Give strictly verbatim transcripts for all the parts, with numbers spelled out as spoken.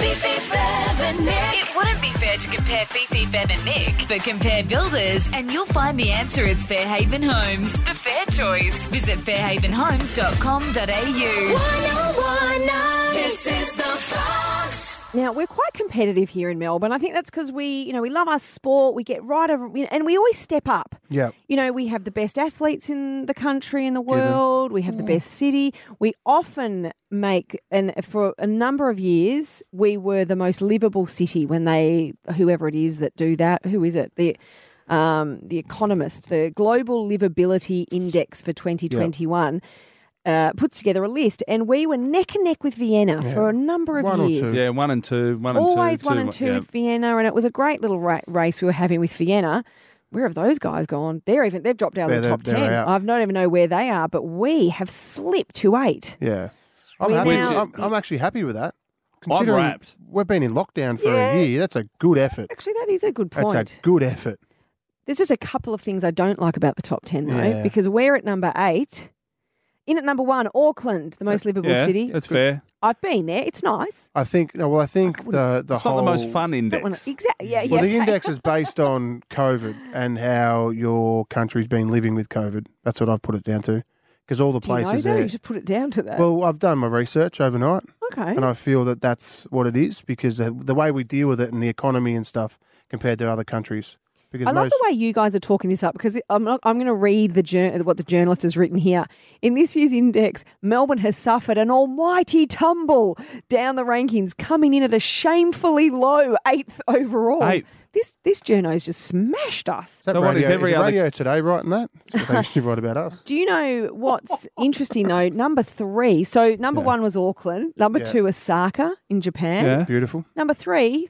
Fifi, Bev and Nick. It wouldn't be fair to compare Fifi, Bev and Nick, but compare builders and you'll find the answer is Fairhaven Homes, the fair choice. Visit fairhaven homes dot com dot a u. one oh one nine. This is the Fox. Now, we're quite competitive here in Melbourne. I think that's because we, you know, we love our sport. We get right over, and we always step up. Yeah. You know, we have the best athletes in the country, in the world. We have the best city. We often make, and for a number of years, we were the most livable city when they, whoever it is that do that, who is it? The um, the Economist, the Global Livability Index for twenty twenty-one. Uh, puts together a list, and we were neck and neck with Vienna Yeah. for a number of One or years. two. Yeah, one and two, one and two. Always one two, and two yeah. with Vienna, and it was a great little ra- race we were having with Vienna. Where have those guys gone? They're even they've dropped out Yeah, of the they're- top they're ten. out. I don't even know where they are, but we have slipped to eight. Yeah. I'm, We happy. now- I'm, I'm actually happy with that. I'm Considering wrapped. we've been in lockdown for Yeah. a year, that's a good effort. Actually, that is a good point. That's a good effort. There's just a couple of things I don't like about the top ten, though, Yeah. because we're at number eight. In at number one, Auckland, the most livable Yeah, city. that's fair. I've been there. It's nice. I think. no, Well, I think the the It's whole not the most fun Don't wanna- index. Exactly. Yeah, Well, yeah. the index is based on COVID and how your country's been living with COVID. That's what I've put it down to, because all the Do you know places that? there. You just put it down to that. Well, I've done my research overnight, okay. and I feel that that's what it is, because the, the way we deal with it and the economy and stuff compared to other countries. Because I love most, the way you guys are talking this up, because I'm not, I'm going to read the jour- what the journalist has written here. In this year's index, Melbourne has suffered an almighty tumble down the rankings, coming in at a shamefully low eighth overall. Eighth. This this journo's just smashed us. Is that So what radio, is every other- Radio Today writing that? That's what they usually write about us. Do you know what's interesting though? Number three. So number Yeah. one was Auckland. Number Yeah. two, Osaka in Japan. Yeah. Beautiful. Number three,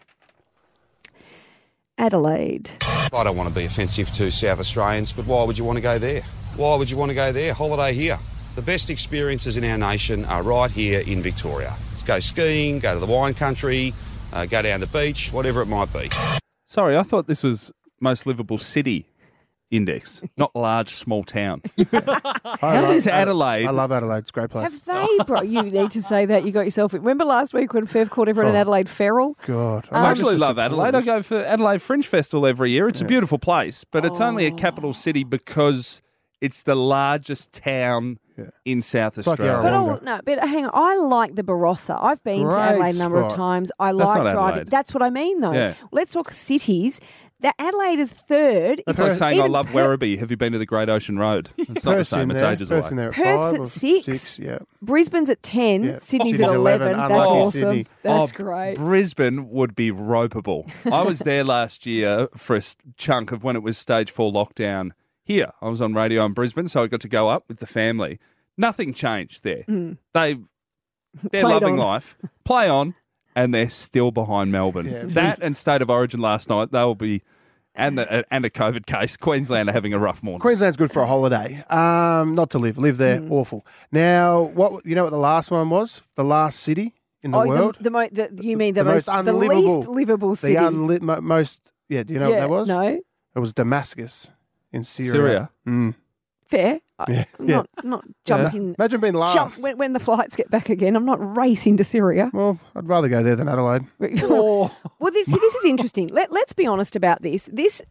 Adelaide. I don't want to be offensive to South Australians, but why would you want to go there? Why would you want to go there? Holiday here. The best experiences in our nation are right here in Victoria. Let's go skiing, go to the wine country, uh, go down the beach, whatever it might be. Sorry, I thought this was most livable city index, not large small town. How love- is Adelaide? I love Adelaide. It's a great place. Have they, bro? You need to say that. You got yourself. Remember last week when Fev called everyone in Oh. Adelaide feral? God. Um, I actually just love Adelaide. I go for Adelaide Fringe Festival every year. It's a beautiful place, but it's only Oh. a capital city because it's the largest town Yeah. in South like Australia. But Yarrawonga. all, no, but hang on. I like the Barossa. I've been to Great Adelaide a number of spot. times. I That's like not driving. Adelaide. That's what I mean, though. Yeah. Let's talk cities. The Adelaide is third. That's It's like saying I even love Per- Werribee. Have you been to the Great Ocean Road? It's not the Perth's in same. It's there. ages Perth's away. in there at Perth's five at or six. six, yeah. Brisbane's at ten. Yeah. Sydney's Sydney's at eleven. eleven. That's Unlucky awesome. Sydney. That's Oh, great. Brisbane would be ropeable. I was there last year for a s- chunk of when it was stage four lockdown here. I was on radio in Brisbane, so I got to go up with the family. Nothing changed there. They, they're Played loving on. life, play on, and they're still behind Melbourne. Yeah. That and State of Origin last night, they will be, and the, and a COVID case. Queensland are having a rough morning. Queensland's good for a holiday, um, not to live. Live there, Mm. awful. Now, what you know what the last one was? The last city in the oh, world? The, the, mo- the, you mean the, The most, most the unlivable- least livable city? the unlit, mo- most, yeah, do you know yeah, what that was? No. It was Damascus in Syria. Syria. Mm. Fair. I- Yeah, I'm yeah. not, not jumping. Imagine being last. Jump when, when the flights get back again. I'm not racing to Syria. Well, I'd rather go there than Adelaide. Well, this see, this is interesting. Let, let's be honest about this. This,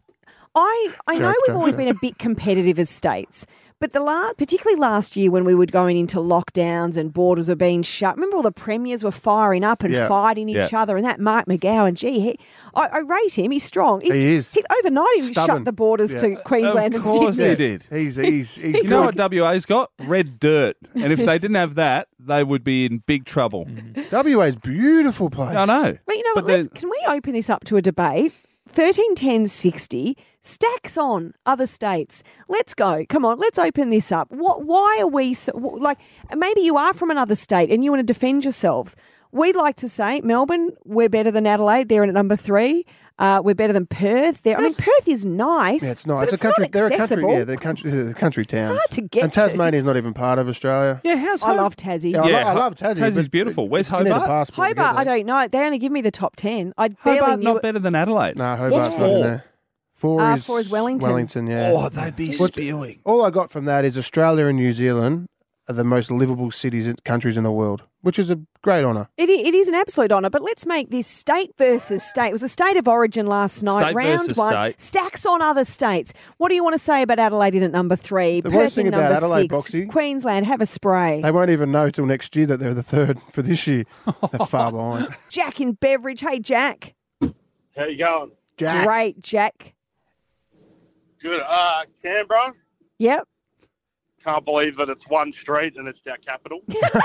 I I know Joke, we've joke, always joke. been a bit competitive as states, but the la- particularly last year when we were going into lockdowns and borders were being shut. Remember, all the premiers were firing up and Yeah. fighting each Yeah. other, and that Mark McGowan, gee, he, I, I rate him. He's strong. He's, He is. He, overnight, he Stubborn. shut the borders to Yeah. Queensland Of and course Sydney. he did. He's he's he's You know good. what W A's got? Red dirt. And if they didn't have that, they would be in big trouble. W A's beautiful place. I know. But you know But what? Let's, the- can we open this up to a debate? thirteen ten sixty stacks on other states. Let's go. Come on, let's open this up. What? Why are we so, like? Maybe you are from another state and you want to defend yourselves. We'd like to say Melbourne, we're better than Adelaide. They're at number three. Uh, we're better than Perth. There, I mean, Perth is nice. Yeah, it's nice. But It's a country. Not They're a accessible. country. Yeah, they're country. They're country towns. hard to get and to. Tasmania's not even part of Australia. Yeah, how's I love Tassie. Yeah, I, Yeah, lo- I love Tassie. Tassie's but- beautiful. Where's you need a Hobart? passport to get Hobart, I there. don't know. They only give me the top ten. I barely Hobart knew not it. better than Adelaide. No, What's Hobart's not in four? there. Four Uh, is four is Wellington. Wellington, yeah. Oh, they'd be What- spewing. All I got from that is Australia and New Zealand are the most livable cities and countries in the world. which is a great honour. It, i- it is an absolute honour, but let's make this state versus state. It was a state of origin last night. State round versus one. state. Stacks on other states. What do you want to say about Adelaide in at number three? The Perth worst thing in about number Adelaide, six. Boxy- Queensland, have a spray. They won't even know till next year that they're the third for this year. They're far behind. Jack in Beveridge. Hey, Jack. How you going? Jack. Great, Jack. Good. Uh, Canberra. Yep. Can't believe that it's one street and it's our capital.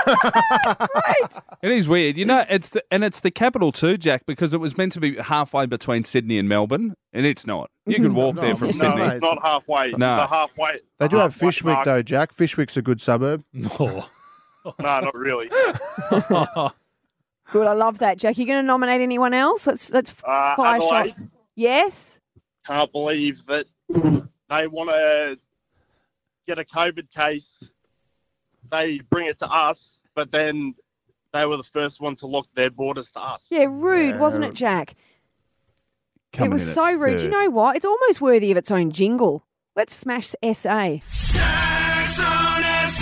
Great. It is weird, you know. It's the, and it's the capital too, Jack, because it was meant to be halfway between Sydney and Melbourne, and it's not. You could walk there from no, Sydney. No, it's not halfway. No. The halfway. They the do have halfway Fishwick, mark- though, Jack. Fishwick's a good suburb. No. No, not really. Good. I love that, Jack. You going to nominate anyone else? Let's let's Uh, fire Adelaide. shots. Yes. Can't believe that they want to get a COVID case. They bring it to us, but then they were the first one to lock their borders to us. Yeah, rude, Yeah. wasn't it, Jack? Coming it was in at so rude. Do you third. know what? It's almost worthy of its own jingle. Let's smash S A. Stacks on S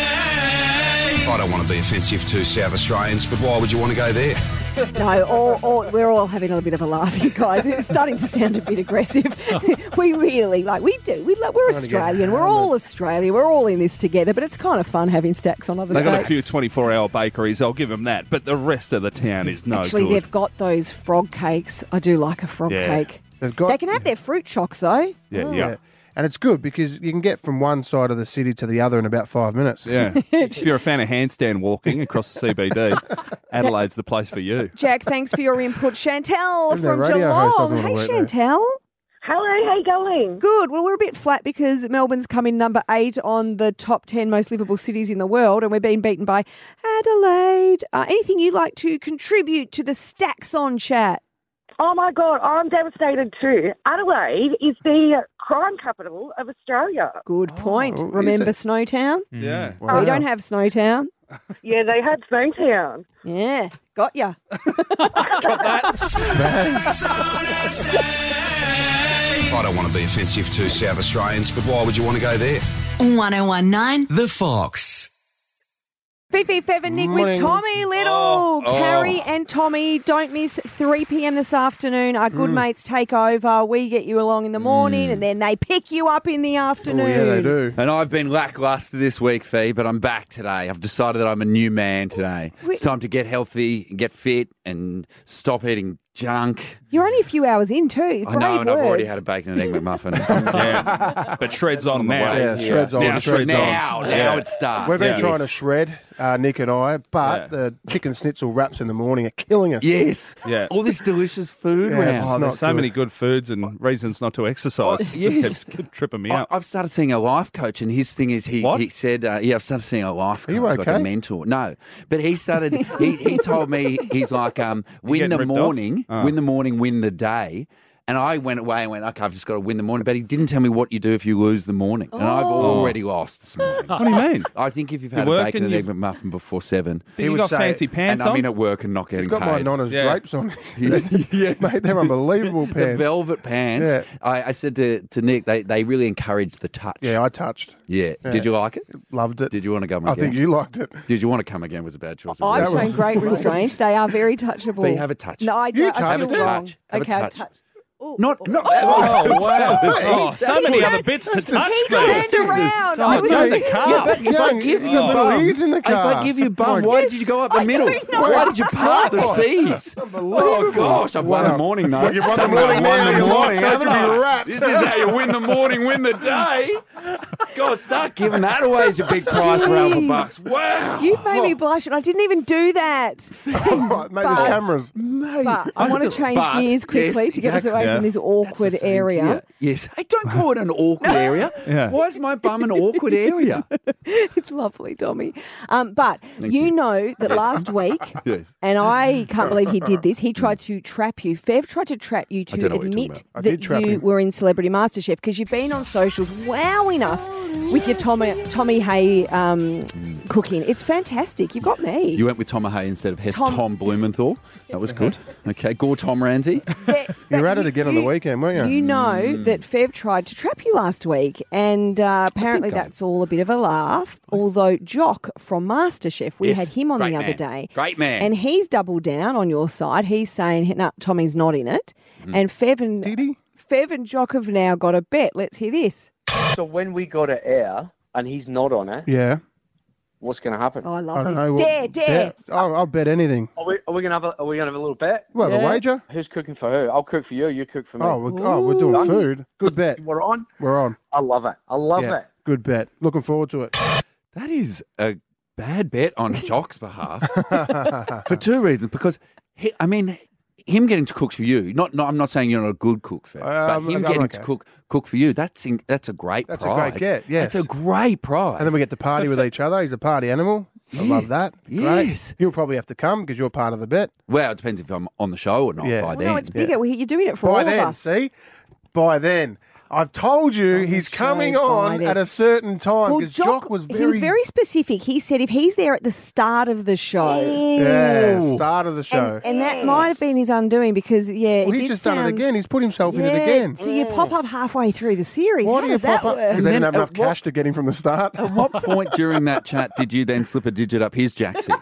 A. I don't want to be offensive to South Australians, but why would you want to go there? No, all, all, we're all having a bit of a laugh, you guys. It's starting to sound a bit aggressive. we really, like, we do. We, like, we're Trying to get Australian. We're all Australia. We're all in this together, but it's kind of fun having stacks on other They got a states. few twenty-four hour bakeries, I'll give them that, but the rest of the town is no Actually, good. they've got those frog cakes. I do like a frog Yeah. cake. They've got They can have their fruit chocks, though. Yeah, yeah. And it's good because you can get from one side of the city to the other in about five minutes. Yeah. If you're a fan of handstand walking across the C B D, Adelaide's the place for you. Jack, thanks for your input. Chantel Even their from radio host Geelong. doesn't Hey, wanna work there. Chantel. Hello, how you going? Good. Well, we're a bit flat because Melbourne's come in number eight on the top ten most livable cities in the world, and we're being beaten by Adelaide. Uh, anything you'd like to contribute to the Stacks on chat? Oh my God, I'm devastated too. Adelaide is the crime capital of Australia. Good point. Oh, is Remember it? Snowtown? Yeah. Wow. We don't have Snowtown. Yeah, they had Snowtown. Yeah, got ya. Stacks on S A. I don't want to be offensive to South Australians, but why would you want to go there? one oh one nine The Fox. Fifi Feather Nick with Morning. Tommy Little. Oh, oh. Carrie and Tommy, don't miss three p.m. this afternoon. Our good mates take over. We get you along in the morning and then they pick you up in the Oh, afternoon. yeah, they do. And I've been lackluster this week, Fee, but I'm back today. I've decided that I'm a new man today. Wait. It's time to get healthy, get fit, and stop eating junk. You're only a few hours in too. I know, Brave and I've already words. had a bacon and egg McMuffin. Yeah. But Shred's on now. Yeah, Shred's on. Now Shred's on. now, now Yeah. it starts. We've been Yeah. trying to shred, uh, Nick and I, but Yeah. the chicken schnitzel wraps in the morning are killing us. Yes. Yeah. All this delicious food Yeah, around. it's Oh, not there's so good. many good foods and reasons not to exercise. It yes. just keeps tripping me I, out. I've started seeing a life coach, and his thing is he, What? he said, uh, yeah, I've started seeing a life coach, you like a okay? mentor. No, but he started, he, he told me, he's like, um, win getting the ripped off? morning, Oh. win the morning, win the day. And I went away and went, okay, I've just got to win the morning. But he didn't tell me what you do if you lose the morning. And I've Oh. already lost this morning. What do you mean? I think if you've You had a work bacon and and egg you've- McMuffin before seven, You would got say- fancy and pants I'm on? in at work and not getting He's got paid. my Nonna's Yeah. drapes on. Yes. Mate, they're unbelievable The pants. velvet pants. Yeah. I, I said to, to Nick, they, they really encourage the touch. Yeah, I touched. Yeah. Yeah. Did you like it? Loved it. Did you want to come I again? think you liked it. Did you want to come again? Was a bad choice. I've That shown was- great restraint. They are very touchable. But you have a touch. No, I You don't. I touched feel it. wrong. Touch. Have a okay, I've touch. touched. Ooh. Not, not. Oh, wow. Oh, so many He other turned- bits to touch. He Steve. turned around. Oh, I was it's in in the car. Yeah, but if I Young, give you you've got bum, Louise in the if car. I give you bum, Come on. why did you go up the I middle? don't know. Why did you part the seas? Oh gosh, I've won Wow. the morning though. Well, you've won the Somehow morning I've won now, the you morning, lost, haven't don't you be I? wrapped. This is how you win the morning, win the day. God, start giving that away as your big prize for Alpha Jeez. Bucks. Wow. You've made me blush, and I didn't even do that. Right, mate, there's But- cameras. But I want to change But- gears quickly yes, to get us exactly. away Yeah. from this awkward That's the same area. here. Yes. Hey, don't call it an awkward area. Yeah. Why is my bum an awkward area? It's lovely, Tommy. Um, but you, you. know that last week, Yes. and I can't believe he did this, he tried to trap you. Fev tried to trap you I to don't know what you're talking admit about. I that did trap you him. were in Celebrity MasterChef because you've been on socials wowing us with your Tommy, Tommy Hay um, cooking. It's fantastic. You've got me. You went with Tom Hay instead of Hess Tom- Tom, Blumenthal. That was good. Okay, Gore Tom Ramsey. Yeah, You but were at it again on the weekend, weren't you? You know that Fev tried to trap you last week, and uh, apparently I? that's all a bit of a laugh. Although Jock from MasterChef, we Yes, had him on the great other man. day. Great man. And he's doubled down on your side. He's saying, no, Tommy's not in it. Mm. And Fev and, Did he? Fev and Jock have now got a bet. Let's hear this. So when we go to air and he's not on it, Yeah. what's going to happen? Oh, I I love don't this. know. Dare, dare. I'll, I'll bet anything. Are we, are we going to have a, are we going to have a little bet? Well, Yeah. a wager? Who's cooking for who? I'll cook for you. You cook for me. Oh, we're, oh, we're doing Ooh. food. Good bet. We're on. We're on. I love it. I love Yeah. it. Good bet. Looking forward to it. That is a bad bet on Jock's behalf for two reasons. Because, he, I mean, him getting to cook for you, not, not I'm not saying you're not a good cook, Fev, Um, but him I'm getting okay. to cook cook for you, that's in, that's a great That's a prize. great get, yes. That's a great prize. And then we get to party with each other. He's a party animal. I love that. Great. Yes. You'll probably have to come because you're part of the bet. Well, it depends if I'm on the show or not Yeah. by Well, then. No, it's bigger. We- You're doing it for By all then, of us. see? By then. I've told you Oh, he's the coming show's on by then. at a certain time Well, because Jock, Jock was he very... was very specific. He said if he's there at the start of the show, Yeah, start of the show. and, and that might have been his undoing because, yeah, well, it he's did just sound, done it again. He's put himself in Yeah, it again. so you pop up halfway through the series. Why How do you does that pop up? work? Because they And didn't have then enough at what- cash to get him from the start. At what point during that chat did you then slip a digit up his jacksie?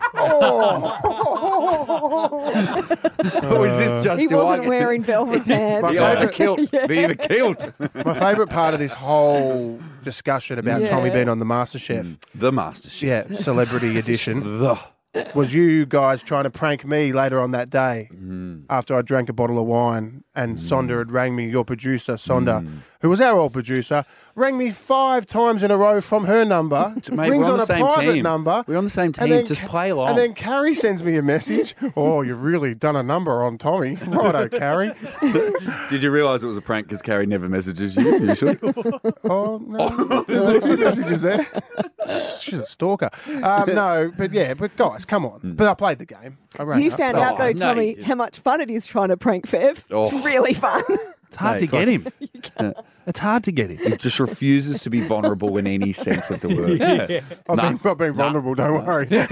Or is this just He do I wasn't get- wearing velvet pants. the over kilt? The kilt. My favourite part of this whole discussion about Yeah. Tommy being on the MasterChef, The Master Chef. yeah, celebrity edition, The. was you guys trying to prank me later on that day Mm. after I drank a bottle of wine and Sonda had rang me, your producer, Sonda, who was our old producer, rang me five times in a row from her number, Mate, rings we're on on the a same private team. number. We're on the same and team. then Just Ca- play along. And then Carrie sends me a message. Oh, you've really done a number on Tommy. Righto, Carrie. Did you realise it was a prank because Carrie never messages you usually? Oh, no. There's a few messages there. She's a stalker. Um, no, but yeah, but guys, come on. But I played the game. I rang You up. found Oh, out, though, no, Tommy, you didn't. how much fun it is trying to prank Fev. Oh. It's really fun. It's hard Mate, to it's get him. It's hard to get him. He just refuses to be vulnerable in any sense of the word. Yeah. I've Nah. been, not been vulnerable, don't worry. I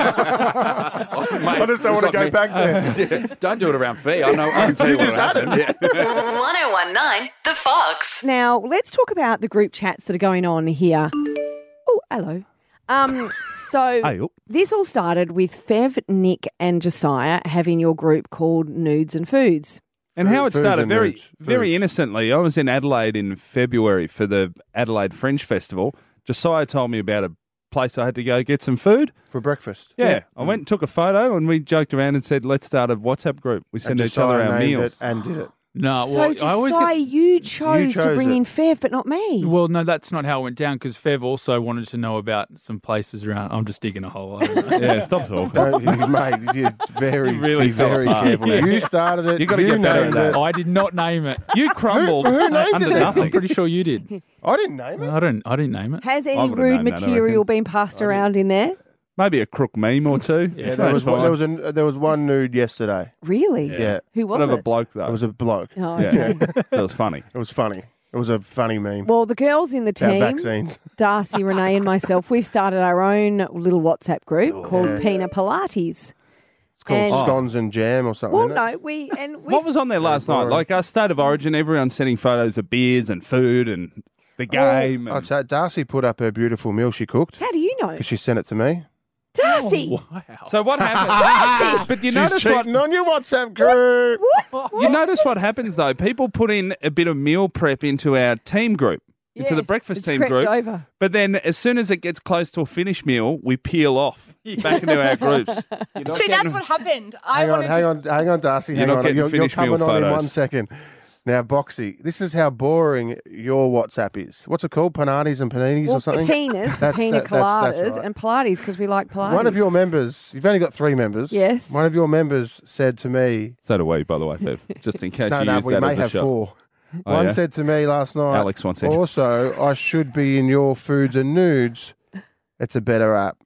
I just don't want to go back there. Don't do it around Fee. I know. I can tell you what happened. Yeah. one oh one nine The Fox. Now, let's talk about the group chats that are going on here. Oh, hello. Um, so Hey, oh. this all started with Fev, Nick, and Josiah having your group called Nudes and Foods. And how it Foods started and very, nudes. very Foods. innocently. I was in Adelaide in February for the Adelaide Fringe Festival. Josiah told me about a place I had to go get some food. For breakfast. Yeah, I went and took a photo, and we joked around and said, "Let's start a WhatsApp group. We send And each other Josiah our named meals." it and did it. No, so well, I Josiah, always get, you chose, to chose bring it. in Fev, but not me. well, no, that's not how it went down because Fev also wanted to know about some places around. I'm just digging a hole. I don't know. Yeah, stop talking. Don't, you, mate, you're very, You really be fell very apart. careful. Yeah. You started it. You gotta get better at named that. it. I did not name it. You crumbled Who- who named under it then? nothing. I'm pretty sure you did. I didn't name it. I don't. I didn't name it. Has I any would've rude known that, I material reckon. been passed around in there? Maybe a crook meme or two. Yeah, there was one, there was a, there was one nude yesterday. Really? Yeah, Who was Bit of a it? bloke though. it was a bloke. Oh, yeah, okay. that was funny. It was funny. It was a funny meme Well, the girls in the about team, vaccines. Darcy, Renee, and myself, we've started our own little WhatsApp group called Yeah. Pina Pilates. It's called And- scones and jam or something. Well, isn't it? no, we and we. What was on there last night? boring. Like our state of origin, everyone's sending photos of beers and food and the game. Oh, and- so Darcy put up her beautiful meal she cooked How do you know, because she sent it to me. Darcy? Wow. so what happened? But you She's notice what cheating on your WhatsApp group. What? you notice what happens though. People put in a bit of meal prep into our team group, into the Yes, breakfast it's team crept group. over. But then, as soon as it gets close to a finished meal, we peel off back into our groups. You're not See, that's getting- what happened. I Hang on, wanted hang to. on, hang on, Darcy. You're hang not on. getting You're, you're finished meal coming on in photos. one second. Now, Boxy, this is how boring your WhatsApp is. What's it called? Panatis and paninis Well, or something? penis, for That's- pina that- that's- that's coladas, right. and Pilates because we like Pilates. One of your members, you've only got three members. Yes. One of your members said to me, So do we, by the way, Fev. Just in case no, you no, use we that may as a have shot. four. Oh, One yeah? said to me last night, Alex once said. also, I should be in your Foods and Nudes. It's a better app.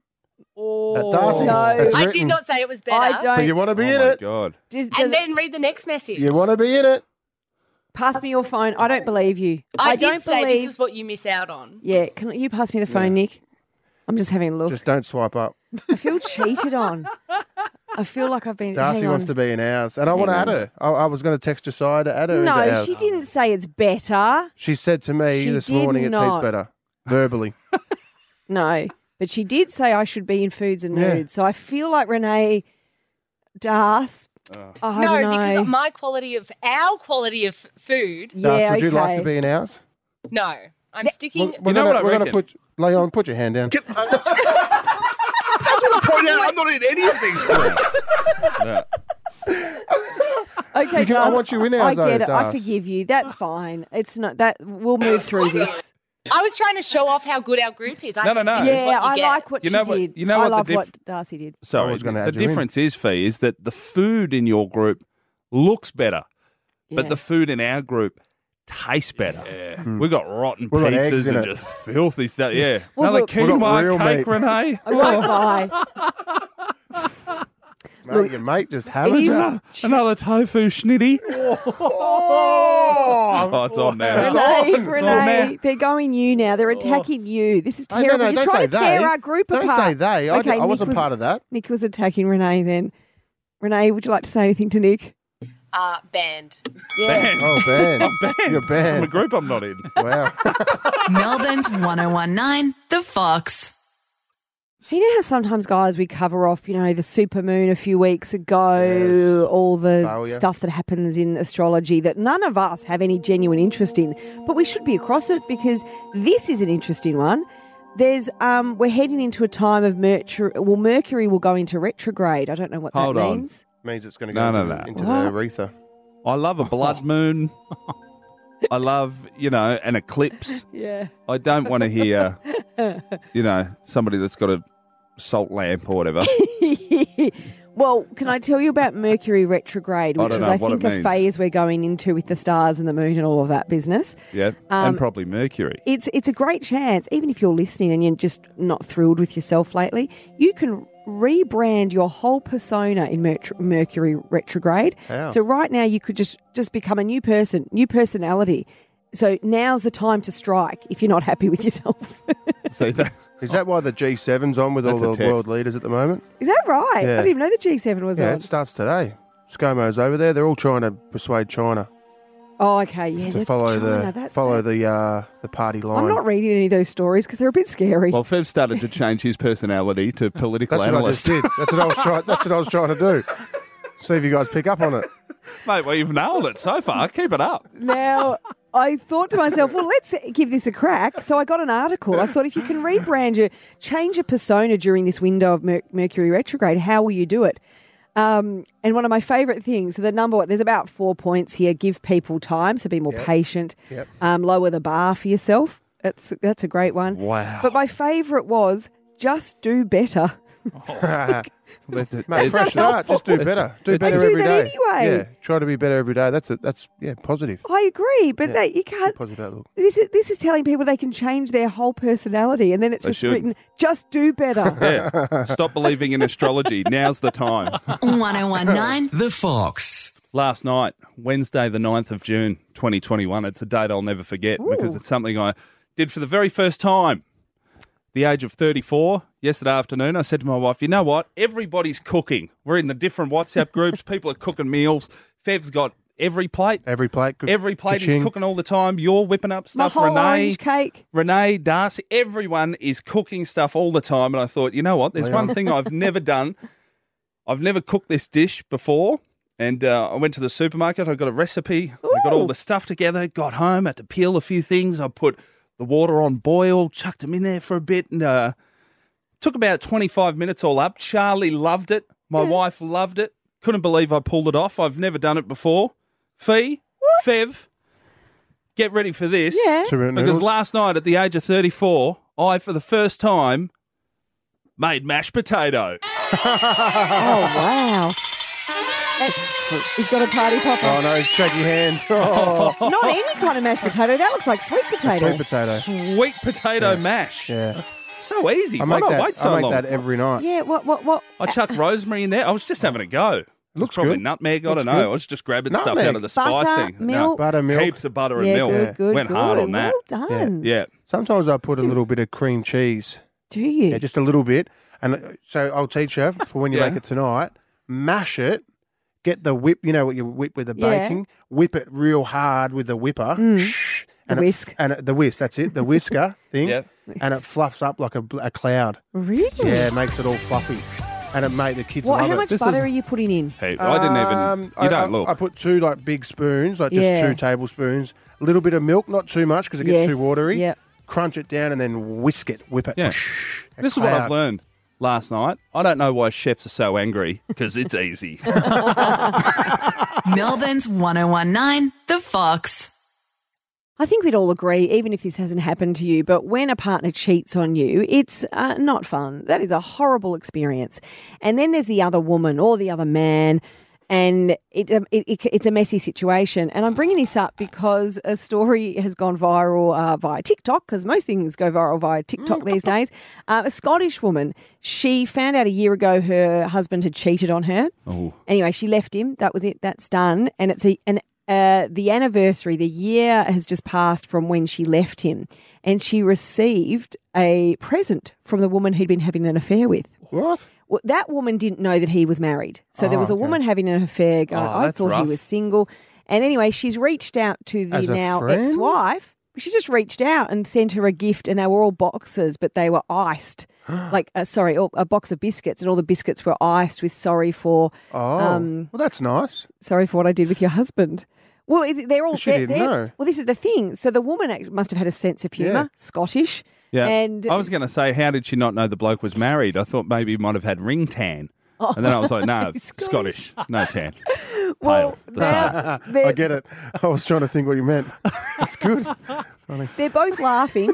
Oh. Darcy, No. it's I written. did not say it was better. I But don't. you want to be Oh in my it. god! Just, And just then read the next message. You want to be in it. pass me your phone. I don't believe you. I, I did don't say believe. this is what you miss out on. Yeah, can you pass me the phone, Nick? I'm just having a look. Just don't swipe up. I feel cheated on. I feel like I've been. Darcy hang wants on. to be in ours, and I want to Hang add her. I, I was going to text Josiah to add her into No, ours. she didn't say it's better. She said to me She this did morning it's heaps not. better, verbally. No, but she did say I should be in foods and Yeah. nudes. So I feel like Renee Das. Oh. I no, don't know. because my quality of our quality of food. Yeah, Darcy, would you like okay. to be in ours? No, I'm sticking. We're know gonna, what I we're gonna reckon? put Leon, put your hand down. I just want to point out I'm not in any of these groups. Yeah. Okay, You can- I guys, want you in I ours, though, get it. I Das. forgive you. That's fine. It's not that. We'll move through this. I was trying to show off how good our group is. I No, no, said, no. this is Yeah, what you I get. like what You she know what- did. you know I what the love diff- what Darcy did. Sorry, was gonna the add you in. difference is, Fee, is that the food in your group looks better, but Yeah. the food in our group tastes better. Yeah. We've got rotten We've got eggs pizzas in and it. just filthy stuff. Yeah. Well, Another look- We've got quinoa real cake, meat. Renee. I won't lie. Mate, your mate just It haven't is- you? Another, another tofu schnitty. Oh, Oh, it's on now. It's Renee, on. It's on Renee, now. they're going you now. They're attacking you. This is Hey, no, terrible. no, You're don't trying say to tear they. our group Don't apart. say they. I, Okay, I Nick wasn't was- part of that. Nick was attacking Renee then. Renee, would you like to say anything to Nick? Uh, banned. Yeah. Banned. Oh, banned. I'm banned. You're From a banned. group I'm not in. Wow. Melbourne's one oh one nine, The Fox. So you know how sometimes, guys, we cover off, you know, the supermoon a few weeks ago, Yes. all the Failure. stuff that happens in astrology that none of us have any genuine interest in, but we should be across it because this is an interesting one. There's, um, we're heading into a time of Mercury. Well, Mercury will go into retrograde. I don't know what Hold that on. means. Means it's going to No, go no, into, no. into What? the ether. I love a blood moon. I love, you know, an eclipse. Yeah. I don't want to hear, you know, somebody that's got a salt lamp or whatever. Well, can I tell you about Mercury retrograde, I which don't is, know I what think, it a means. phase we're going into with the stars and the moon and all of that business. Yeah, Um, and probably Mercury. It's it's a great chance, even if you're listening and you're just not thrilled with yourself lately, you can rebrand your whole persona in Mer- Mercury retrograde. How? So right now you could just just become a new person, new personality. So now's the time to strike if you're not happy with yourself. So that, Is that why the G seven's on with all That's a the text. world leaders at the moment? Is that right? Yeah. I didn't even know the G seven was Yeah, on. it starts today. ScoMo's over there. They're all trying to persuade China Oh, okay, yeah. to that's follow China, the that- follow the uh, the party line. I'm not reading any of those stories because they're a bit scary. well, Fev started to change his personality to political That's what I just analyst. did. That's what I was trying. That's what I was trying to do. See if you guys pick up on it. Mate, well, you've nailed it so far. Keep it up. Now, I thought to myself, well, let's give this a crack. So I got an article. I thought if you can rebrand your, change your persona during this window of Mer- Mercury retrograde, how will you do it? Um, and one of my favourite things, so the number one, there's about four points here. Give people time, so be more Yep. patient. Yep. Um, lower the bar for yourself. That's that's a great one. Wow. But my favourite was just do better. That's it. Mate, fresh start. Just do better. Do it's- better I do every that day. anyway. Yeah, try to be better every day. That's it. That's yeah, positive. I agree, but Yeah. that you can't. Positive outlook. This is this is telling people they can change their whole personality, and then it's They just should. written, "Just do better." Yeah. Stop believing in astrology. Now's the time. one oh one nine, The Fox. Last night, Wednesday, the ninth of June, twenty twenty-one. It's a date I'll never forget because it's something I did for the very first time. The age of thirty-four, yesterday afternoon, I said to my wife, you know what? Everybody's cooking. We're in the different WhatsApp groups. People are cooking meals. Fev's got every plate. Every plate. Good, Every plate ka-ching. he's cooking all the time. You're whipping up My stuff. whole Renee, orange cake. Renee, Darcy, everyone is cooking stuff all the time. And I thought, you know what? There's Leon. one thing I've never done. I've never cooked this dish before. And uh, I went to the supermarket. I got a recipe. I got all Ooh. the stuff together. Got home. Had to peel a few things. I put the water on boil. Chucked them in there for a bit. And uh, took about twenty-five minutes all up. Charlie loved it. My wife loved it. Couldn't believe I pulled it off. I've never done it before. Fee, Fev, get ready for this. Yeah. Two-minute Because noodles. last night at the age of thirty-four, I, for the first time, made mashed potato. Oh wow! That- he's got a party popper. Oh no, he's shaking hands. Oh, Not any kind of mashed potato. That looks like sweet potato. sweet potato. Sweet potato mash. Yeah, So easy. I Why make not that. wait so I make long? that every night. Yeah. What? What? What? I chucked rosemary in there. I was just having a go. Looks Probably good. nutmeg. I Looks don't know. good. I was just grabbing stuff Nutmeg. out of the spice Butter, thing. milk. Butter, milk. Heaps of butter and Yeah. milk. Good. Good. Went good. hard on that. Well done. Yeah. Sometimes I put a little bit of cream cheese Do you? Yeah, just a little bit. And uh, so I'll teach you for when you Yeah. make it tonight. Mash it. Get the whip. You know what you whip with the Yeah. baking. Whip it real hard with the whipper. Mm. Shh, The and whisk. It, and it, the whisk. That's it. The whisker thing. Yep. And it fluffs up like a, bl- a cloud. Really? Yeah, it makes it all fluffy. And it made the kids What? love How it. much This butter is- are you putting in? Hey, I didn't even. Um, You I, don't I, look. I put two like big spoons, like just Yeah. two tablespoons. A little bit of milk, not too much because it gets Yes, too watery. yep. Crunch it down and then whisk it, whip it. Yeah. A This is what I've cloud. learned last night. I don't know why chefs are so angry because it's easy. Melbourne's one oh one nine, The Fox. I think we'd all agree, even if this hasn't happened to you, but when a partner cheats on you, it's uh, not fun. That is a horrible experience. And then there's the other woman or the other man, and it, um, it, it it's a messy situation. And I'm bringing this up because a story has gone viral uh, via TikTok, because most things go viral via TikTok these days. Uh, a Scottish woman, she found out a year ago her husband had cheated on her. Oh. Anyway, she left him. That was it. That's done. And it's a, an Uh, the anniversary, the year has just passed from when she left him, and she received a present from the woman he'd been having an affair with. What? Well, that woman didn't know that he was married. So there Oh, was a okay. woman having an affair going, Oh, I that's thought rough. he was single. And anyway, she's reached out to the As a now friend? ex-wife. She just reached out and sent her a gift, and they were all boxes, but they were iced. like, uh, sorry, all- a box of biscuits, and all the biscuits were iced with sorry for, Oh, um, well, that's nice. sorry for what I did with your husband. Well, it, they're all. She they're, didn't they're- know. Well, this is the thing. So the woman act- must have had a sense of humour, Yeah. Scottish. Yeah. And I was going to say, how did she not know the bloke was married? I thought maybe he might have had ring tan. Oh, And then I was like, no, he's Scottish. No tan. Well, Pale. The now same. they're, I get it. I was trying to think what you meant. It's good. Funny. they're both laughing,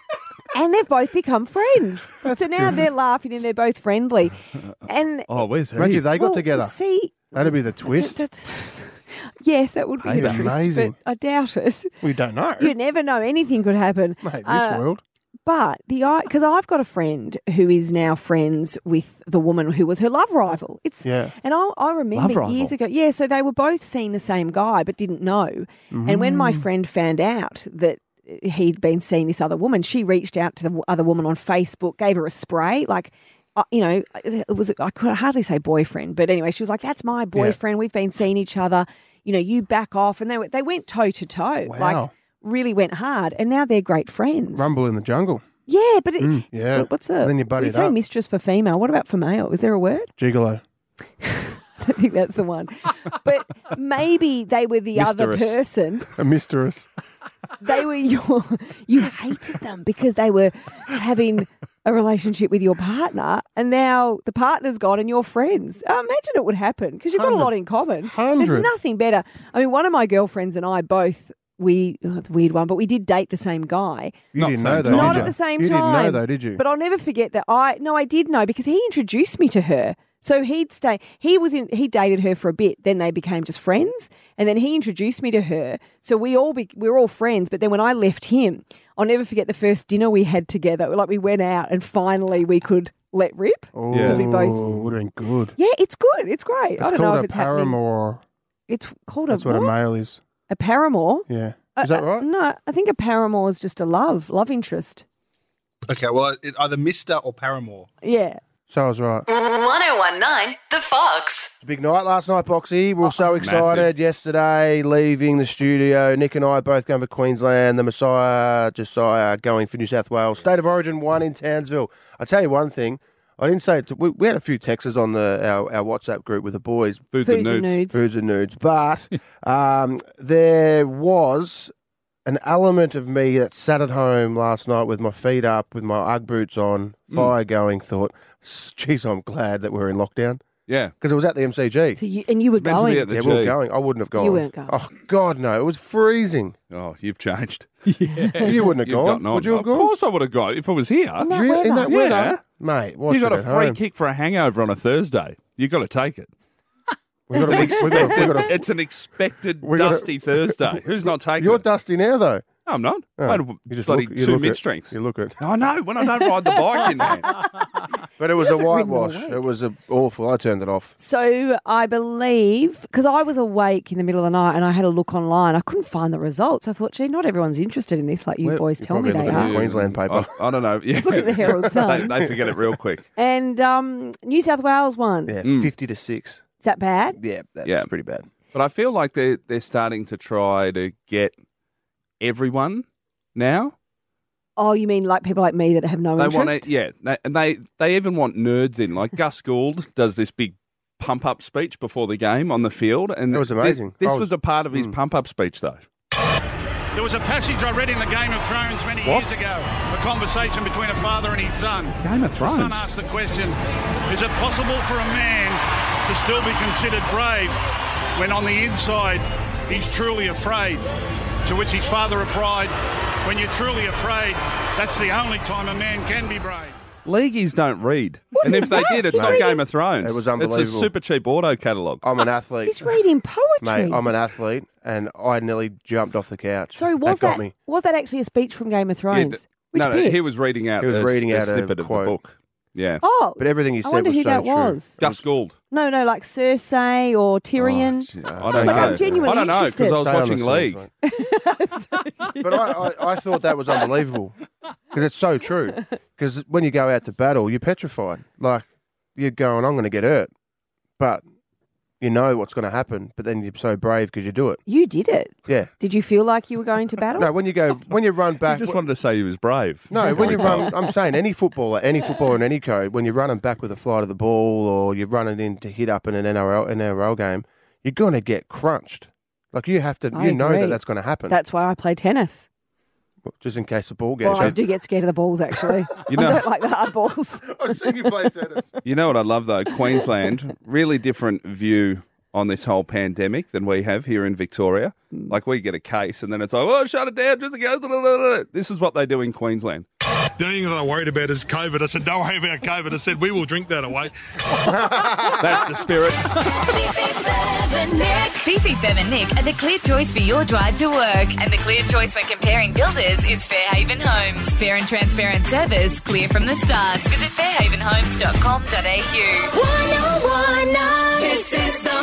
and they've both become friends. so now they're laughing and they're both friendly. And Oh, where's he? Imagine if they got well, together. See, That'd be the twist. that- that- yes, that would be Hey, the that's twist, amazing. but I doubt it. We don't know. You never know. Anything could happen. Mate, this Uh, world. But the because I've got a friend who is now friends with the woman who was her love rival. It's Yeah. and I, I remember Love years rival? ago. Yeah, so they were both seeing the same guy but didn't know. And when my Mm. friend found out that he'd been seeing this other woman, she reached out to the w- other woman on Facebook, gave her a spray, like. Uh, you know, it was I could hardly say boyfriend, but anyway, she was like, "That's my boyfriend. We've been seeing each other. You know, you back off." And they were, they went toe to toe, like Wow. really went hard, and now they're great friends. Rumble in the jungle. Yeah, but it, Mm, yeah. what- what's a And then you buddy we it say up. mistress for female? What about for male? Is there a word? Gigolo. I don't think that's the one. But maybe they were the other Mistress. person. A mistress. They were your. You hated them because they were having a relationship with your partner, and now the partner's gone and you're friends. I imagine it would happen because you've got a lot in common. There's Hundred. nothing better. I mean, one of my girlfriends and I both. We, oh, it's a weird one, but we did date the same guy. You Not didn't same know though, time. did Not you? at the same you time. didn't know though, did you? But I'll never forget that I no, I did know because he introduced me to her. So he'd stay. He was in. He dated her for a bit. Then they became just friends, and then he introduced me to her. So we all be, we were all friends. But then when I left him, I'll never forget the first dinner we had together. Like we went out, and finally we could let rip Oh, because we both. would have been good. Yeah, it's good. It's great. It's I don't called know a if it's happening. paramour. It's called That's a what a what? male is. A paramour. Yeah. Uh, Is that uh, right? no, I think a paramour is just a love, love interest. Okay, well, it, either Mister or Paramore. Yeah. So I was right. one oh one nine, The Fox. It's a big night last night, Boxy. We were so excited massive. yesterday, leaving the studio. Nick and I both going for Queensland. The Messiah, Josiah, going for New South Wales. State of Origin, one in Townsville. I tell you one thing. I didn't say it. To, we, we had a few texts on the our, our WhatsApp group with the boys. Foods, Foods and and nudes. nudes. Foods and nudes. But um, there was an element of me that sat at home last night with my feet up, with my Ugg boots on, fire going, thought, geez, I'm glad that we're in lockdown. Yeah. Because it was at the M C G. So you, and you were It's meant to going. be at the Yeah, we were G. going. I wouldn't have gone. You weren't going. Oh, God, no. It was freezing. Oh, you've changed. You wouldn't have You've gone. gotten on. Would you have Of gone? course I would have gone if it was here. In that Really? weather. In that Yeah. weather? Mate, watch You got it a at free home. kick for a hangover on a Thursday. You got to take it. We got a, we got a, we got a, It's an expected We gotta- dusty Thursday. Who's not taking You're it? dusty now, though. No, I'm not. Oh, I had you just bloody look- you two look it. mid-strengths. You look it. Oh, no, when I don't ride the bike in there. But it was a haven't ridden all whitewash. week. It was a, awful. I turned it off. So I believe, because I was awake in the middle of the night and I had a look online, I couldn't find the results. I thought, gee, not everyone's interested in this like you Well, boys you're tell me probably they looking at are. the Queensland paper. I, I don't know. Yeah. Look at the Herald Sun. they, they forget it real quick. And um, New South Wales won. Yeah, Mm. fifty to six. Is that bad? Yeah, that's Yeah. pretty bad. But I feel like they're, they're starting to try to get everyone now. Oh, you mean like people like me that have no They interest? want it, yeah. They, and they, they even want nerds in. Like Gus Gould does this big pump up speech before the game on the field. And That was thi- amazing. This, I was- was a part of his Mm. pump up speech, though. There was a passage I read in the Game of Thrones many What? years ago, a conversation between a father and his son. Game of The son Thrones? asked the question, is it possible for a man to still be considered brave when on the inside he's truly afraid? To which his father replied, when you're truly afraid, that's the only time a man can be brave. Leagueies don't read. and if they did, it's He's not reading- Game of Thrones. It was It's a unbelievable. super cheap auto catalogue. I'm an athlete. He's reading poetry. Mate, I'm an athlete, and I nearly jumped off the couch. Sorry, was that got that, me? was that actually a speech from Game of Yeah, Thrones? d- Which no, no, bit? he was reading out He was a, reading a out a snippet of quote. the book. Yeah. Oh, But everything he I said wonder was who so that true. was. Gus Gould. No, no, like Cersei or Tyrion. gee, I don't Like, know. I'm genuinely I don't know because I was Stay on watching the League. scenes, mate. But I, I, I thought that was unbelievable because it's so true. Because when you go out to battle, you're petrified. Like, you're going, I'm going to get hurt. But you know what's going to happen. But then you're so brave because you do it. You did it. Yeah. Did you feel like you were going to battle? No, when you go, when you run He back. just wanted to say he was brave. No, when you Every time. run, I'm saying any footballer, any footballer in any code, when you're running back with a flight of the ball or you're running in to hit up in an N R L, N R L game, you're going to get crunched. Like you have to, I you know agree. that that's going to happen. That's why I play tennis. Just in case the ball gets Well, I you. do get scared of the balls, actually. You I know- don't like the hard balls. I've seen you play tennis. You know what I love though? Queensland, really different view on this whole pandemic than we have here in Victoria. Like we get a case and then it's like, oh, shut it down, just go. This is what they do in Queensland. The only thing that I'm worried about is COVID. I said, don't worry about COVID. I said, we will drink that away. That's the spirit. Fifi, Bev and Nick are the clear choice for your drive to work. And the clear choice when comparing builders is Fairhaven Homes. Fair and transparent service, clear from the start. Visit fairhaven homes dot com dot a u. one oh one nine. This is the